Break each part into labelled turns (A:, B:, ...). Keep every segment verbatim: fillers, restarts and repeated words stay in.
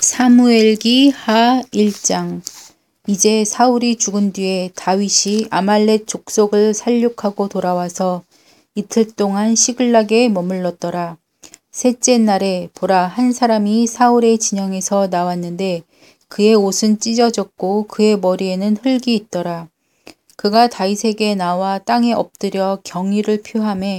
A: 사무엘기 하 일 장. 이제 사울이 죽은 뒤에 다윗이 아말렉 족속을 살육하고 돌아와서 이틀 동안 시글락에 머물렀더라. 셋째 날에 보라, 한 사람이 사울의 진영에서 나왔는데 그의 옷은 찢어졌고 그의 머리에는 흙이 있더라. 그가 다윗에게 나와 땅에 엎드려 경의를 표하매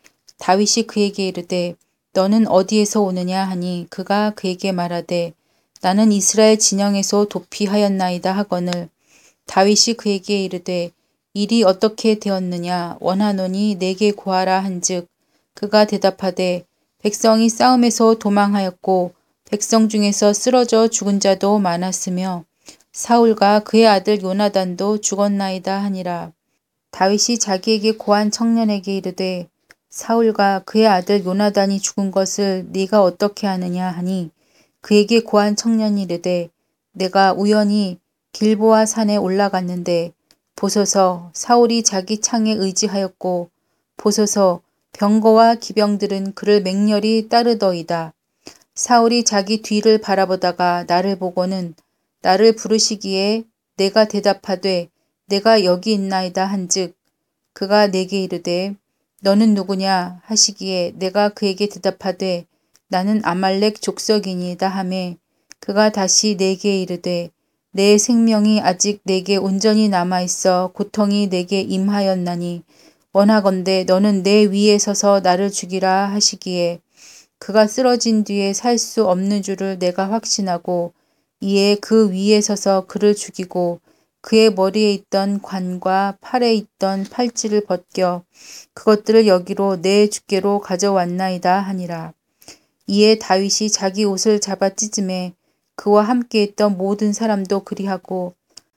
A: 다윗이 그에게 이르되 너는 어디에서 오느냐 하니 그가 그에게 말하되 나는 이스라엘 진영에서 도피하였나이다 하거늘 다윗이 그에게 이르되 일이 어떻게 되었느냐 원하노니 내게 고하라 한즉 그가 대답하되 백성이 싸움에서 도망하였고 백성 중에서 쓰러져 죽은 자도 많았으며 사울과 그의 아들 요나단도 죽었나이다 하니라. 다윗이 자기에게 고한 청년에게 이르되 사울과 그의 아들 요나단이 죽은 것을 네가 어떻게 아느냐 하니 그에게 고한 청년이 이르되 내가 우연히 길보아 산에 올라갔는데 보소서 사울이 자기 창에 의지하였고 보소서 병거와 기병들은 그를 맹렬히 따르더이다. 사울이 자기 뒤를 바라보다가 나를 보고는 나를 부르시기에 내가 대답하되 내가 여기 있나이다 한즉 그가 내게 이르되 너는 누구냐 하시기에 내가 그에게 대답하되 나는 아말렉 족속이니이다 하매 그가 다시 내게 이르되 내 생명이 아직 내게 온전히 남아있어 고통이 내게 임하였나니 원하건대 너는 내 위에 서서 나를 죽이라 하시기에 그가 쓰러진 뒤에 살 수 없는 줄을 내가 확신하고 이에 그 위에 서서 그를 죽이고 그의 머리에 있던 관과 팔에 있던 팔찌를 벗겨 그것들을 여기로 내 주께로 가져왔나이다 하니라. 이에 다윗이 자기 옷을 잡아 찢음에 그와 함께 있던 모든 사람도 그리하고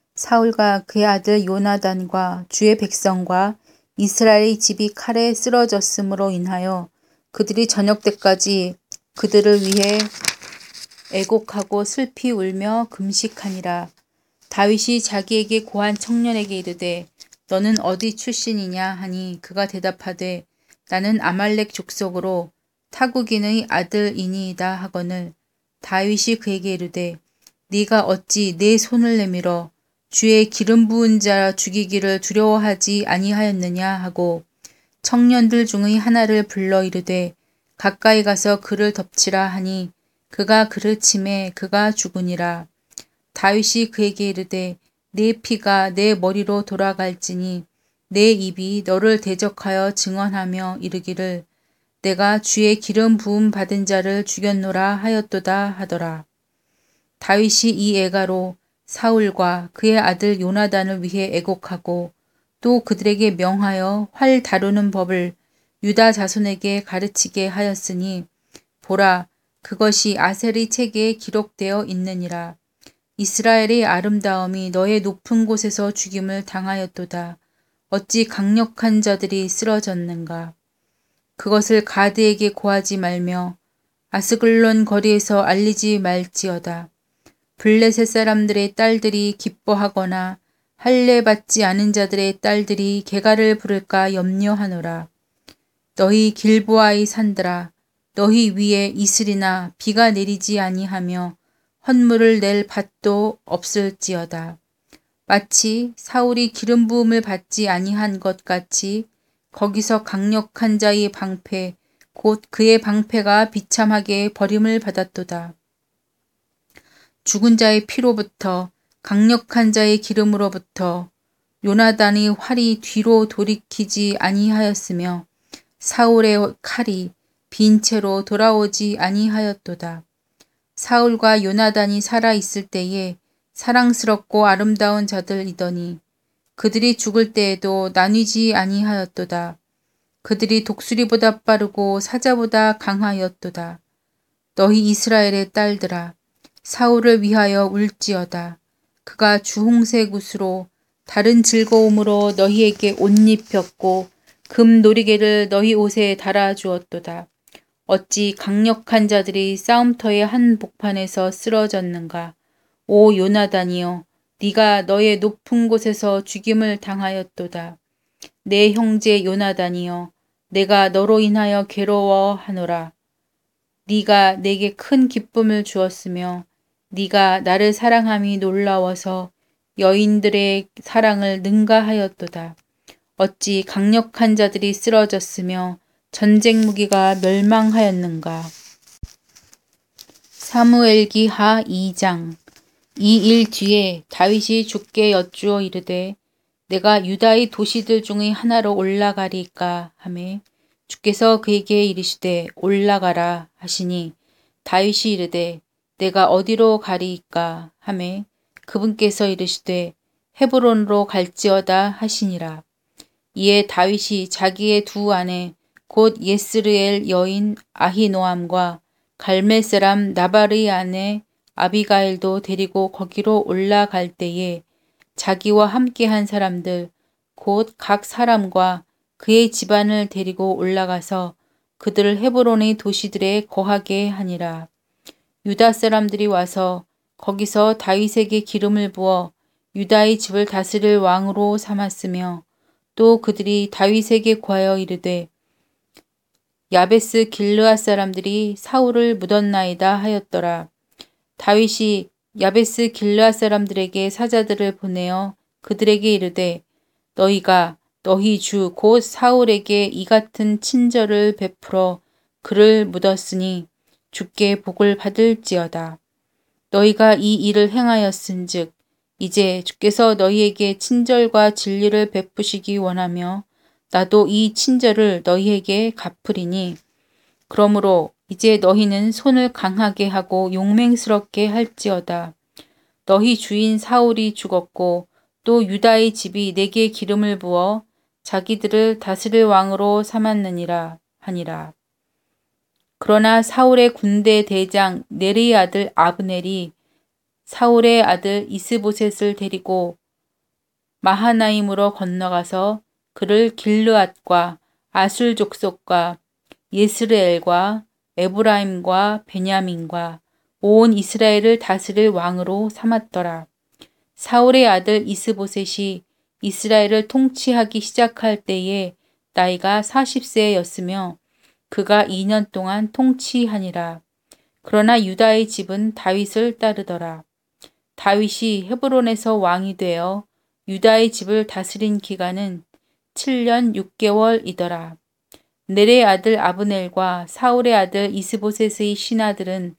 A: 사울과 그의 아들 요나단과 주의 백성과 이스라엘의 집이 칼에 쓰러졌으므로 인하여 그들이 저녁 때까지 그들을 위해 애곡하고 슬피 울며 금식하니라. 다윗이 자기에게 고한 청년에게 이르되 너는 어디 출신이냐 하니 그가 대답하되 나는 아말렉 족속으로 타국인의 아들이니이다 하거늘 다윗이 그에게 이르되 네가 어찌 내 손을 내밀어 주의 기름 부은 자 죽이기를 두려워하지 아니하였느냐 하고 청년들 중의 하나를 불러 이르되 가까이 가서 그를 덮치라 하니 그가 그를 치매 그가 죽으니라. 다윗이 그에게 이르되 네 피가 내 머리로 돌아갈지니 내 입이 너를 대적하여 증언하며 이르기를 내가 주의 기름 부음 받은 자를 죽였노라 하였도다 하더라. 다윗이 이 애가로 사울과 그의 아들 요나단을 위해 애곡하고 또 그들에게 명하여 활 다루는 법을 유다 자손에게 가르치게 하였으니 보라 그것이 아셀의 책에 기록되어 있느니라. 이스라엘의 아름다움이 너의 높은 곳에서 죽임을 당하였도다. 어찌 강력한 자들이 쓰러졌는가. 그것을 가드에게 고하지 말며 아스글론 거리에서 알리지 말지어다. 블레셋 사람들의 딸들이 기뻐하거나 할례 받지 않은 자들의 딸들이 개가를 부를까 염려하노라. 너희 길보아의 산들아 너희 위에 이슬이나 비가 내리지 아니하며 헌물을 낼 밭도 없을지어다. 마치 사울이 기름 부음을 받지 아니한 것 같이 거기서 강력한 자의 방패 곧 그의 방패가 비참하게 버림을 받았도다. 죽은 자의 피로부터 강력한 자의 기름으로부터 요나단의 활이 뒤로 돌이키지 아니하였으며 사울의 칼이 빈 채로 돌아오지 아니하였도다. 사울과 요나단이 살아있을 때에 사랑스럽고 아름다운 자들이더니 그들이 죽을 때에도 나뉘지 아니하였도다. 그들이 독수리보다 빠르고 사자보다 강하였도다. 너희 이스라엘의 딸들아 사울을 위하여 울지어다. 그가 주홍색 옷으로 다른 즐거움으로 너희에게 옷 입혔고 금 놀이개를 너희 옷에 달아주었도다. 어찌 강력한 자들이 싸움터의 한 복판에서 쓰러졌는가. 오 요나단이여 네가 너의 높은 곳에서 죽임을 당하였도다. 내 형제 요나단이여 내가 너로 인하여 괴로워하노라. 네가 내게 큰 기쁨을 주었으며 네가 나를 사랑함이 놀라워서 여인들의 사랑을 능가하였도다. 어찌 강력한 자들이 쓰러졌으며 전쟁 무기가 멸망하였는가. 사무엘기 하 이 장. 이 일 뒤에 다윗이 주께 여쭈어 이르되 내가 유다의 도시들 중의 하나로 올라가리까 하매 주께서 그에게 이르시되 올라가라 하시니 다윗이 이르되 내가 어디로 가리이까 하매 그분께서 이르시되 헤브론으로 갈지어다 하시니라. 이에 다윗이 자기의 두 아내 곧 예스르엘 여인 아히노암과 갈멜 사람 나발의 아내 아비가일도 데리고 거기로 올라갈 때에 자기와 함께한 사람들 곧 각 사람과 그의 집안을 데리고 올라가서 그들을 헤브론의 도시들에 거하게 하니라. 유다 사람들이 와서 거기서 다윗에게 기름을 부어 유다의 집을 다스릴 왕으로 삼았으며 또 그들이 다윗에게 구하여 이르되 야베스 길르앗 사람들이 사울을 묻었나이다 하였더라. 다윗이 야베스 길르앗 사람들에게 사자들을 보내어 그들에게 이르되 너희가 너희 주 곧 사울에게 이 같은 친절을 베풀어 그를 묻었으니 주께 복을 받을지어다. 너희가 이 일을 행하였은즉 이제 주께서 너희에게 친절과 진리를 베푸시기 원하며 나도 이 친절을 너희에게 갚으리니 그러므로 이제 너희는 손을 강하게 하고 용맹스럽게 할지어다. 너희 주인 사울이 죽었고 또 유다의 집이 내게 기름을 부어 자기들을 다스릴 왕으로 삼았느니라 하니라. 그러나 사울의 군대 대장 네리의 아들 아브넬이 사울의 아들 이스보셋을 데리고 마하나임으로 건너가서 그를 길르앗과 아술 족속과 예스르엘과 에브라임과 베냐민과 온 이스라엘을 다스릴 왕으로 삼았더라. 사울의 아들 이스보셋이 이스라엘을 통치하기 시작할 때에 나이가 사십 세였으며 그가 이 년 동안 통치하니라. 그러나 유다의 집은 다윗을 따르더라. 다윗이 헤브론에서 왕이 되어 유다의 집을 다스린 기간은 칠 년 육 개월이더라. 넬의 아들 아브넬과 사울의 아들 이스보셋의 신하들은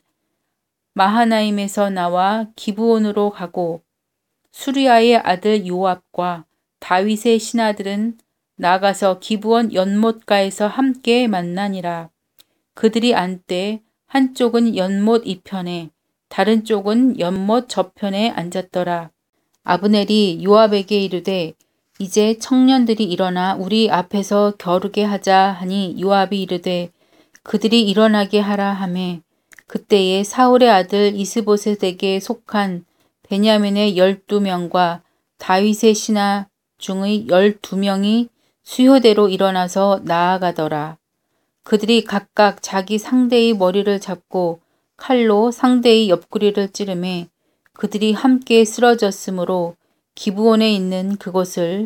A: 마하나임에서 나와 기브온으로 가고 수리아의 아들 요압과 다윗의 신하들은 나가서 기브온 연못가에서 함께 만나니라. 그들이 안때 한쪽은 연못 이편에 다른 쪽은 연못 저편에 앉았더라. 아브넬이 요압에게 이르되 이제 청년들이 일어나 우리 앞에서 겨루게 하자 하니 요압이 이르되 그들이 일어나게 하라 하매 그때에 사울의 아들 이스보셋에게 속한 베냐민의 열두 명과 다윗의 신하 중의 열두 명이 수효대로 일어나서 나아가더라. 그들이 각각 자기 상대의 머리를 잡고 칼로 상대의 옆구리를 찌르매 그들이 함께 쓰러졌으므로 기브온에 있는 그곳을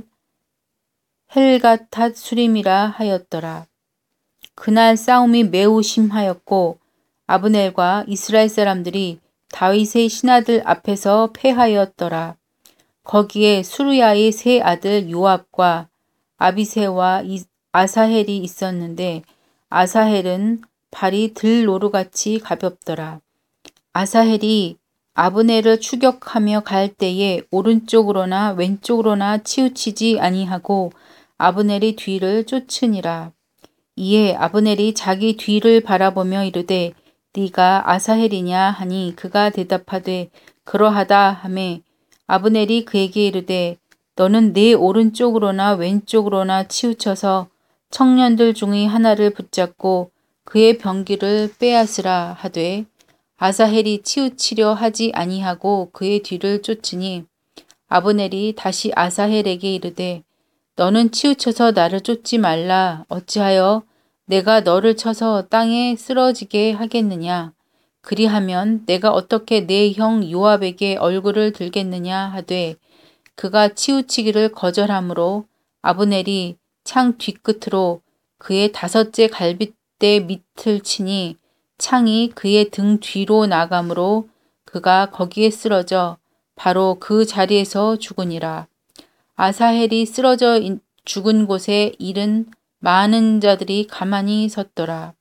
A: 헬가탓 수림이라 하였더라. 그날 싸움이 매우 심하였고 아브넬과 이스라엘 사람들이 다윗의 신하들 앞에서 패하였더라. 거기에 수르야의 세 아들 요압과 아비새와 아사헬이 있었는데 아사헬은 발이 들노루같이 가볍더라. 아사헬이 아브넬을 추격하며 갈 때에 오른쪽으로나 왼쪽으로나 치우치지 아니하고 아브넬이 뒤를 쫓으니라. 이에 아브넬이 자기 뒤를 바라보며 이르되 네가 아사헬이냐 하니 그가 대답하되 그러하다 하매 아브넬이 그에게 이르되 너는 내 오른쪽으로나 왼쪽으로나 치우쳐서 청년들 중의 하나를 붙잡고 그의 병기를 빼앗으라 하되 아사헬이 치우치려 하지 아니하고 그의 뒤를 쫓으니 아브넬이 다시 아사헬에게 이르되 너는 치우쳐서 나를 쫓지 말라. 어찌하여 내가 너를 쳐서 땅에 쓰러지게 하겠느냐. 그리하면 내가 어떻게 내 형 요압에게 얼굴을 들겠느냐 하되 그가 치우치기를 거절하므로 아브넬이 창 뒤끝으로 그의 다섯째 갈빗대 밑을 치니 창이 그의 등 뒤로 나가므로 그가 거기에 쓰러져 바로 그 자리에서 죽으니라. 아사헬이 쓰러져 죽은 곳에 일은 많은 자들이 가만히 섰더라.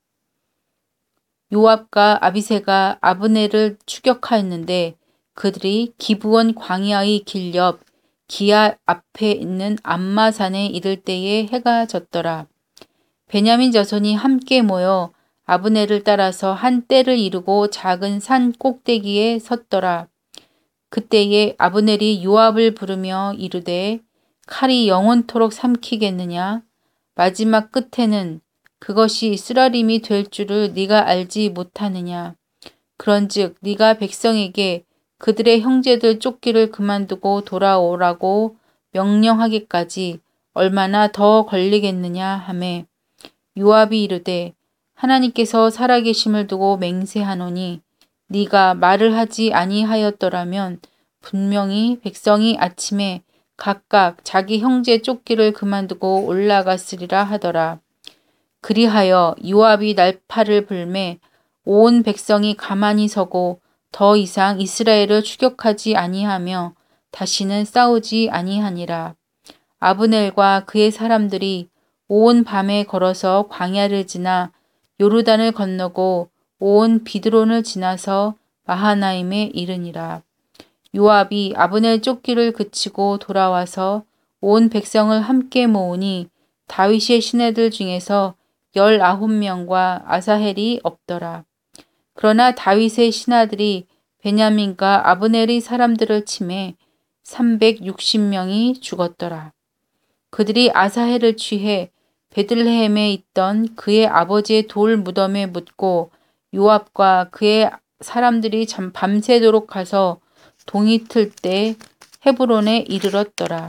A: 요압과 아비새가 아브넬을 추격하였는데 그들이 기브온 광야의 길 옆 기앗 앞에 있는 암마산에 이를 때에 해가 졌더라. 베냐민 자손이 함께 모여 아브넬을 따라서 한 떼를 이루고 작은 산 꼭대기에 섰더라. 그때에 아브넬이 요압을 부르며 이르되 칼이 영원토록 삼키겠느냐? 마지막 끝에는 그것이 쓰라림이 될 줄을 네가 알지 못하느냐? 그런즉 네가 백성에게 그들의 형제들 쫓기를 그만두고 돌아오라고 명령하기까지 얼마나 더 걸리겠느냐 하매 요압이 이르되 하나님께서 살아계심을 두고 맹세하노니 네가 말을 하지 아니하였더라면 분명히 백성이 아침에 각각 자기 형제 쫓기를 그만두고 올라갔으리라 하더라. 그리하여 요압이 날파를 불매 온 백성이 가만히 서고 더 이상 이스라엘을 추격하지 아니하며 다시는 싸우지 아니하니라. 아브넬과 그의 사람들이 온 밤에 걸어서 광야를 지나 요르단을 건너고 온 비드론을 지나서 마하나임에 이르니라. 요압이 아브넬 쫓기를 그치고 돌아와서 온 백성을 함께 모으니 다윗의 시내들 중에서 열아홉 명과 아사헬이 없더라. 그러나 다윗의 신하들이 베냐민과 아브넬의 사람들을 치매 삼백육십 명이 죽었더라. 그들이 아사헬을 취해 베들레헴에 있던 그의 아버지의 돌 무덤에 묻고 요압과 그의 사람들이 밤새도록 가서 동이 틀 때 헤브론에 이르렀더라.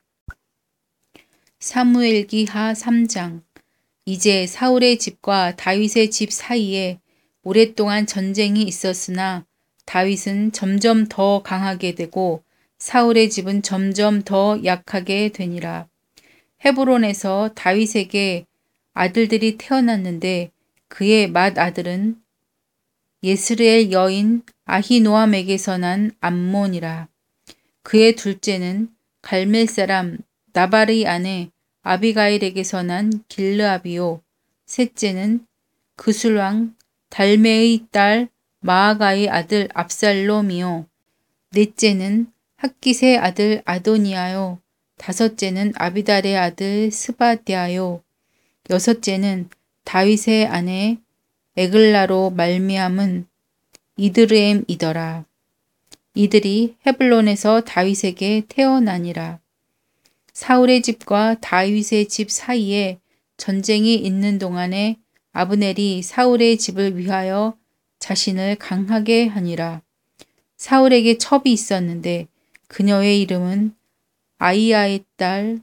A: 사무엘기하 삼 장. 이제 사울의 집과 다윗의 집 사이에 오랫동안 전쟁이 있었으나 다윗은 점점 더 강하게 되고 사울의 집은 점점 더 약하게 되니라. 헤브론에서 다윗에게 아들들이 태어났는데 그의 맏아들은 예스르엘 여인 아히노암에게서 난 암몬이라. 그의 둘째는 갈멜 사람 나발의 아내 아비가일에게서 난 길르압이요. 셋째는 그술왕 달메의 딸 마아가의 아들 압살롬이요. 넷째는 핫깃의 아들 아도니아요. 다섯째는 아비달의 아들 스바디아요. 여섯째는 다윗의 아내 에글라로 말미암은 이드르엠이더라. 이들이 헤블론에서 다윗에게 태어나니라. 사울의 집과 다윗의 집 사이에 전쟁이 있는 동안에 아브넬이 사울의 집을 위하여 자신을 강하게 하니라. 사울에게 첩이 있었는데 그녀의 이름은 아이야의 딸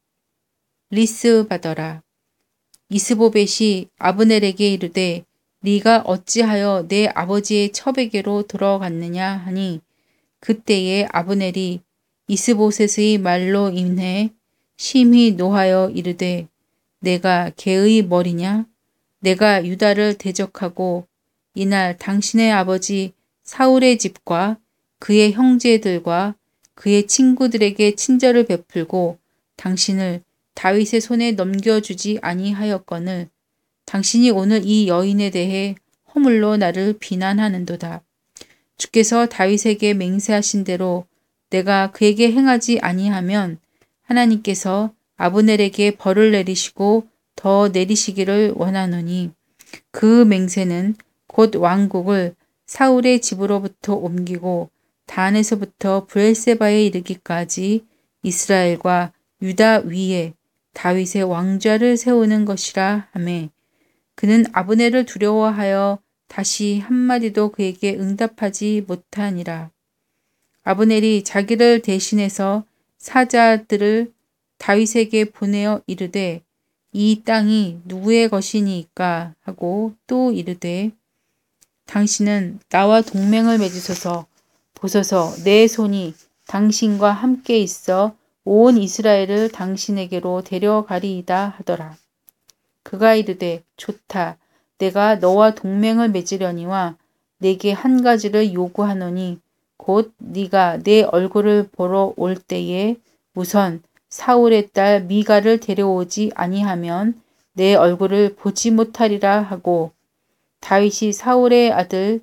A: 리스바더라. 이스보벳이 아브넬에게 이르되 네가 어찌하여 내 아버지의 첩에게로 들어갔느냐 하니 그때에 아브넬이 이스보셋의 말로 인해 심히 노하여 이르되 내가 개의 머리냐? 내가 유다를 대적하고 이날 당신의 아버지 사울의 집과 그의 형제들과 그의 친구들에게 친절을 베풀고 당신을 다윗의 손에 넘겨주지 아니하였거늘 당신이 오늘 이 여인에 대해 허물로 나를 비난하는도다. 주께서 다윗에게 맹세하신 대로 내가 그에게 행하지 아니하면 하나님께서 아브넬에게 벌을 내리시고 더 내리시기를 원하노니 그 맹세는 곧 왕국을 사울의 집으로부터 옮기고 단에서부터 브엘세바에 이르기까지 이스라엘과 유다 위에 다윗의 왕좌를 세우는 것이라 하매 그는 아브넬을 두려워하여 다시 한마디도 그에게 응답하지 못하니라. 아브넬이 자기를 대신해서 사자들을 다윗에게 보내어 이르되 이 땅이 누구의 것이니까 하고 또 이르되 당신은 나와 동맹을 맺으소서. 보소서 내 손이 당신과 함께 있어 온 이스라엘을 당신에게로 데려가리이다 하더라. 그가 이르되 좋다. 내가 너와 동맹을 맺으려니와 내게 한 가지를 요구하노니 곧 네가 내 얼굴을 보러 올 때에 우선 사울의 딸 미가를 데려오지 아니하면 내 얼굴을 보지 못하리라 하고 다윗이 사울의 아들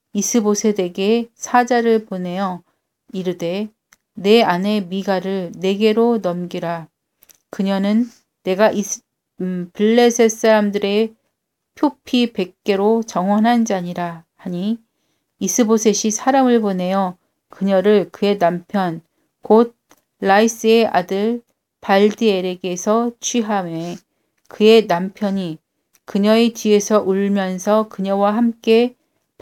A: 이스보셋에게 사자를 보내어 이르되 내 아내 미가를 내게로 넘기라. 그녀는 내가 이스, 음, 블레셋 사람들의 표피 백 개로 정원한 자니라 하니 이스보셋이 사람을 보내어 그녀를 그의 남편 곧 라이스의 아들 발디엘에게서 취하매 그의 남편이 그녀의 뒤에서 울면서 그녀와 함께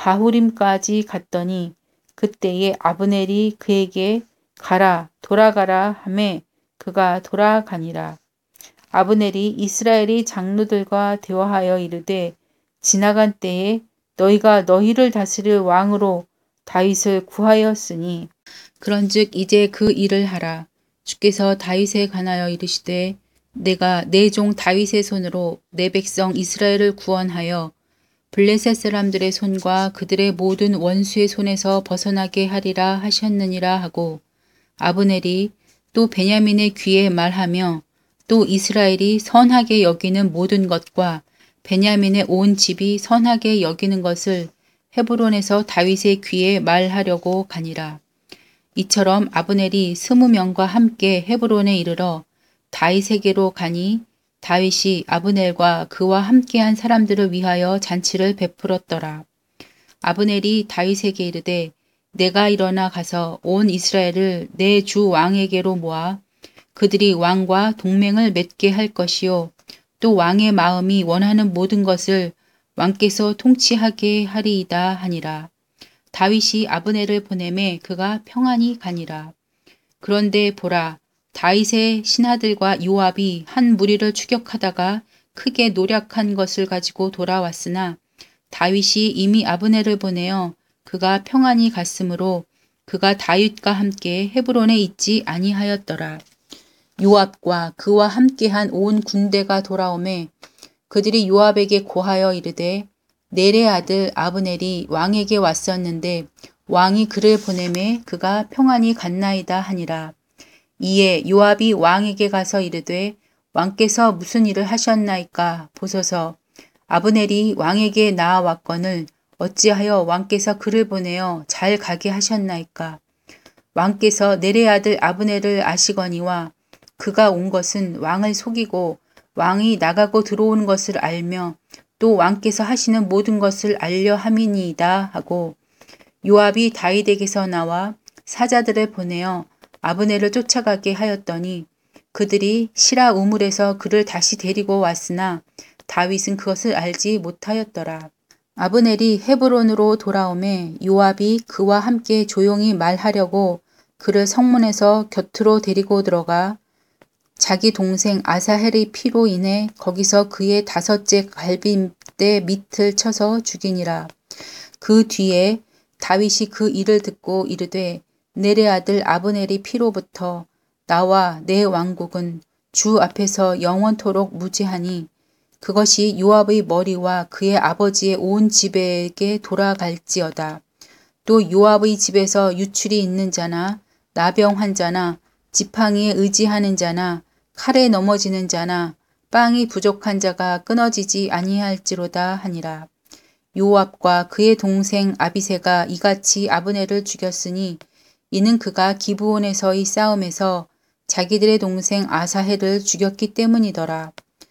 A: 바후림까지 갔더니 그때에 아브넬이 그에게 가라 돌아가라 하매 그가 돌아가니라. 아브넬이 이스라엘의 장로들과 대화하여 이르되 지나간 때에 너희가 너희를 다스릴 왕으로 다윗을 구하였으니 그런즉 이제 그 일을 하라. 주께서 다윗에 관하여 이르시되 내가 내 종 다윗의 손으로 내 백성 이스라엘을 구원하여 블레셋 사람들의 손과 그들의 모든 원수의 손에서 벗어나게 하리라 하셨느니라 하고 아브넬이 또 베냐민의 귀에 말하며 또 이스라엘이 선하게 여기는 모든 것과 베냐민의 온 집이 선하게 여기는 것을 헤브론에서 다윗의 귀에 말하려고 가니라. 이처럼 아브넬이 스무 명과 함께 헤브론에 이르러 다윗에게로 가니 다윗이 아브넬과 그와 함께한 사람들을 위하여 잔치를 베풀었더라. 아브넬이 다윗에게 이르되 내가 일어나 가서 온 이스라엘을 내 주 왕에게로 모아 그들이 왕과 동맹을 맺게 할 것이요 또 왕의 마음이 원하는 모든 것을 왕께서 통치하게 하리이다 하니라. 다윗이 아브넬을 보내매 그가 평안히 가니라. 그런데 보라 다윗의 신하들과 요압이 한 무리를 추격하다가 크게 노략한 것을 가지고 돌아왔으나 다윗이 이미 아브넬을 보내어 그가 평안히 갔으므로 그가 다윗과 함께 헤브론에 있지 아니하였더라. 요압과 그와 함께한 온 군대가 돌아오매 그들이 요압에게 고하여 이르되 넬의 아들 아브넬이 왕에게 왔었는데 왕이 그를 보내매 그가 평안히 갔나이다 하니라. 이에 요압이 왕에게 가서 이르되 왕께서 무슨 일을 하셨나이까 보소서. 아브넬이 왕에게 나아왔거늘 어찌하여 왕께서 그를 보내어 잘 가게 하셨나이까. 왕께서 넬의 아들 아브넬을 아시거니와 그가 온 것은 왕을 속이고 왕이 나가고 들어오는 것을 알며 또 왕께서 하시는 모든 것을 알려 함이니이다 하고 요압이 다윗에게서 나와 사자들을 보내어 아브넬을 쫓아가게 하였더니 그들이 시라 우물에서 그를 다시 데리고 왔으나 다윗은 그것을 알지 못하였더라. 아브넬이 헤브론으로 돌아오매 요압이 그와 함께 조용히 말하려고 그를 성문에서 곁으로 데리고 들어가 자기 동생 아사헬의 피로 인해 거기서 그의 다섯째 갈비대 밑을 쳐서 죽이니라. 그 뒤에 다윗이 그 일을 듣고 이르되 넬의 아들 아브넬의 피로부터 나와 내 왕국은 주 앞에서 영원토록 무지하니 그것이 요압의 머리와 그의 아버지의 온 집에게 돌아갈지어다. 또 요압의 집에서 유출이 있는 자나 나병 환자나 지팡이에 의지하는 자나 칼에 넘어지는 자나 빵이 부족한 자가 끊어지지 아니할지로다 하니라. 요압과 그의 동생 아비새가 이같이 아브넬을 죽였으니 이는 그가 기브온에서의 싸움에서 자기들의 동생 아사헬을 죽였기 때문이더라.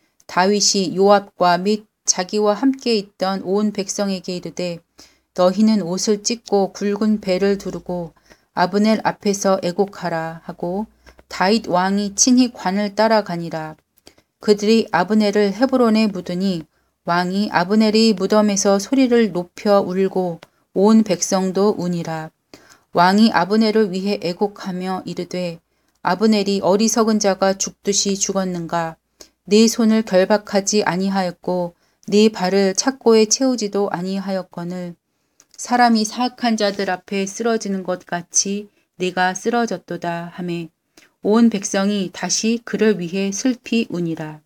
A: 다윗이 요압과 및 자기와 함께 있던 온 백성에게 이르되 너희는 옷을 찢고 굵은 배를 두르고 아브넬 앞에서 애곡하라 하고 다윗 왕이 친히 관을 따라가니라. 그들이 아브넬을 헤브론에 묻으니 왕이 아브넬의 무덤에서 소리를 높여 울고 온 백성도 우니라. 왕이 아브넬을 위해 애곡하며 이르되 아브넬이 어리석은 자가 죽듯이 죽었는가. 네 손을 결박하지 아니하였고 네 발을 착고에 채우지도 아니하였거늘 사람이 사악한 자들 앞에 쓰러지는 것 같이 네가 쓰러졌도다 하매 온 백성이 다시 그를 위해 슬피 우니라.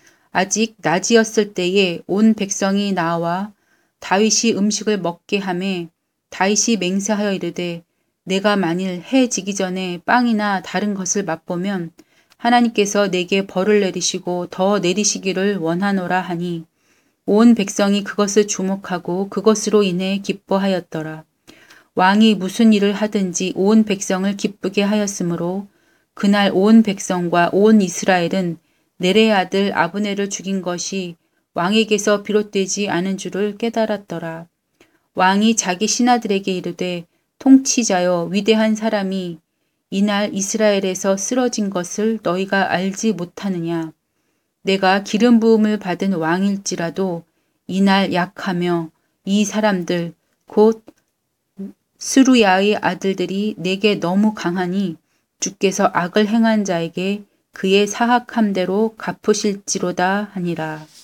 A: 아직 낮이었을 때에 온 백성이 나와 다윗이 음식을 먹게 하매 다윗이 맹세하여 이르되 내가 만일 해 지기 전에 빵이나 다른 것을 맛보면 하나님께서 내게 벌을 내리시고 더 내리시기를 원하노라 하니 온 백성이 그것을 주목하고 그것으로 인해 기뻐하였더라. 왕이 무슨 일을 하든지 온 백성을 기쁘게 하였으므로 그날 온 백성과 온 이스라엘은 네레의 아들 아브네를 죽인 것이 왕에게서 비롯되지 않은 줄을 깨달았더라. 왕이 자기 신하들에게 이르되 통치자여 위대한 사람이 이날 이스라엘에서 쓰러진 것을 너희가 알지 못하느냐. 내가 기름 부음을 받은 왕일지라도 이날 약하며 이 사람들 곧 스루야의 아들들이 내게 너무 강하니 주께서 악을 행한 자에게 그의 사악함대로 갚으실지로다 하니라.